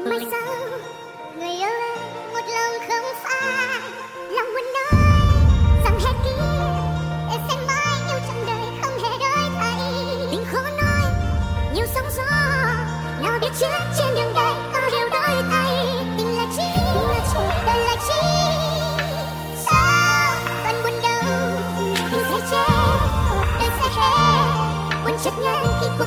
mai sau người yêu em một lòng không phai, lòng buồn nói rằng hẹn kia để sẽ mãi yêu trong đời không hề đổi thay. Tình khó nói nhiều sóng gió, nào biết trước trên đường đời có điều đổi thay. Tình là chi, đời là chi, sao còn buồn đâu, tình sẽ chết, đời sẽ hết buồn chấp nhận khi